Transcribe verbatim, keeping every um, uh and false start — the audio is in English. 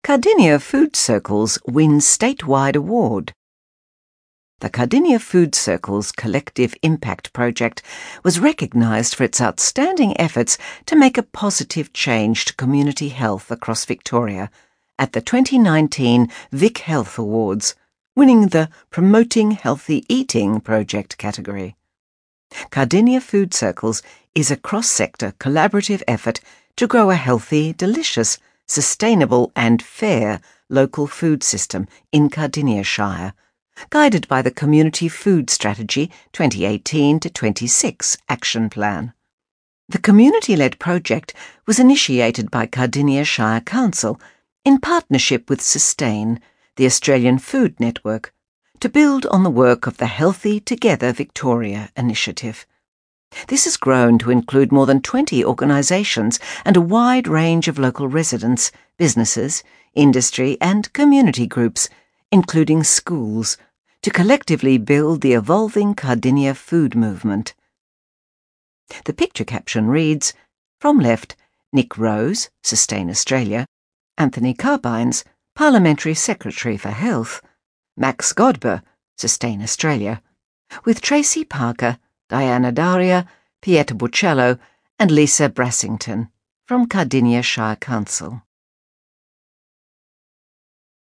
Cardinia Food Circles wins statewide award. The Cardinia Food Circles Collective Impact Project was recognised for its outstanding efforts to make a positive change to community health across Victoria at the twenty nineteen Vic Health Awards, winning the Promoting Healthy Eating Project category. Cardinia Food Circles is a cross-sector collaborative effort to grow a healthy, delicious, sustainable and fair local food system in Cardinia Shire, guided by the Community Food Strategy twenty eighteen to twenty-six Action Plan. The community-led project was initiated by Cardinia Shire Council in partnership with Sustain, the Australian Food Network, to build on the work of the Healthy Together Victoria initiative. This has grown to include more than twenty organisations and a wide range of local residents, businesses, industry and community groups, including schools, to collectively build the evolving Cardinia food movement. The picture caption reads, from left, Nick Rose, Sustain Australia, Anthony Carbines, Parliamentary Secretary for Health, Max Godber, Sustain Australia, with Tracy Parker, Diana Daria, Pieta Buccello and Lisa Brassington from Cardinia Shire Council.